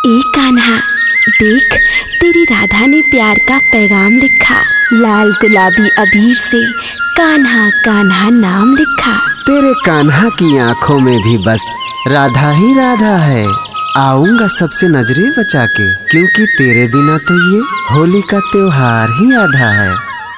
ए कान्हा देख, तेरी राधा ने प्यार का पैगाम लिखा, लाल गुलाबी अबीर से कान्हा कान्हा नाम लिखा। तेरे कान्हा की आंखों में भी बस राधा ही राधा है। आऊंगा सबसे नजरें बचा के, क्योंकि तेरे बिना तो ये होली का त्योहार ही आधा है।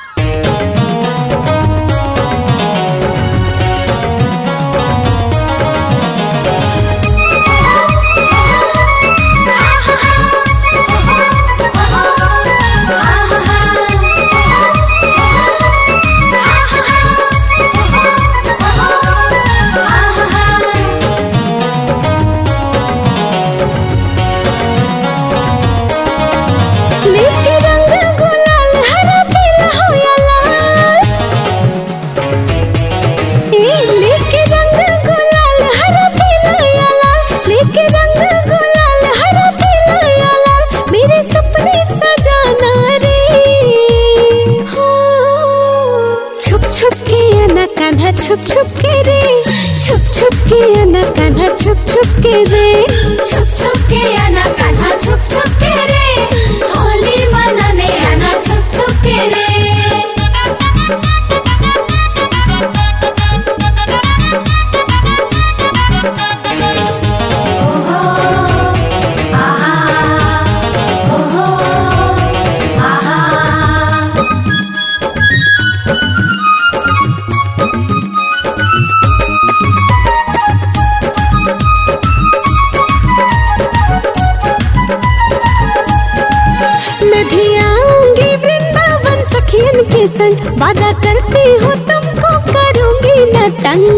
छुप छुप के रे, छुप छुप के आना कान्हा, छुप छुप के रे, छुप छुप के आना कान्हा, छुप छुप के रे, होली मनाने आना, छुप छुप के रे। के संग वादा करती हूँ तुमको करूँगी न तंग।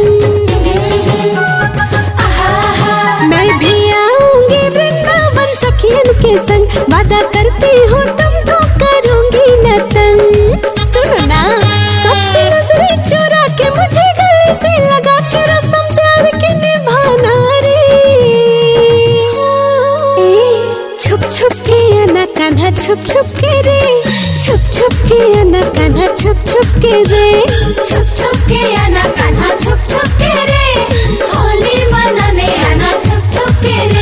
मैं भी आऊंगी वृंदावन सखियन के संग, वादा करती हूँ तुमको करूँगी न तंग। सुनो ना, सबसे नजरें चुरा के मुझे गले से लगा के रस्म प्यार की निभाना रे। छुप छुप के आना कान्हा, छुप छुप के रे, छुप छुप के आना कान्हा, छुप छुप के रे, छुप छुप के आना कान्हा, छुप छुप के रे, होली मनाने आना, छुप छुप के रे।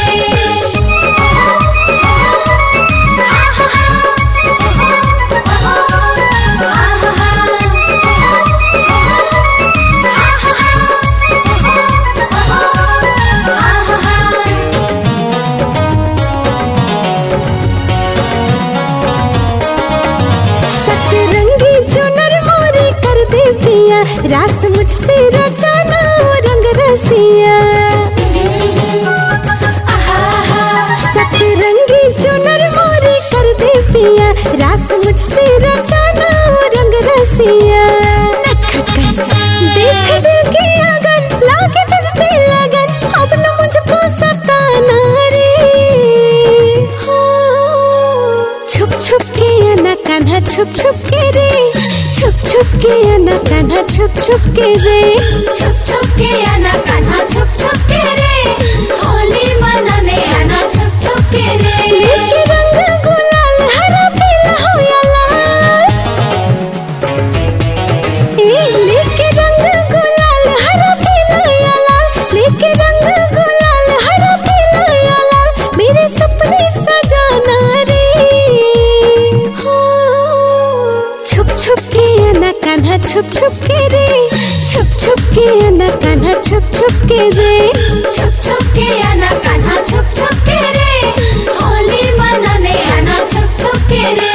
रास मुझसे रचाना रंग रसिया, सतरंगी चुनर मोरी कर दे पिया, रास मुझसे रचाना रंग रसिया। देख देगी अगन लागे तुझसे लगन, अब न मुझको सताना रे। छुप छुप के आना कान्हा, छुप छुप के रे, छुप छुप के आना कान्हा, छुप छुप के रे, छुप छुप के आना कान्हा, छुप छुप के रे, होली मनाने आना, छुप छुप के रे। लेके रंग गुलाल हरा पीला हो या लाल, लेके रंग गुलाल हरा पीला या लाल, लेके रंग गुलाल हरा पीला या लाल, मेरे सपने सजाना रे। छुप छुप के आना कान्हा, छुप छुप के रे, छुप छुप के आना कान्हा, छुप छुप के रे, छुप छुप के आना कान्हा, छुप छुप के रे, होली मनाने आना, छुप छुप के रे।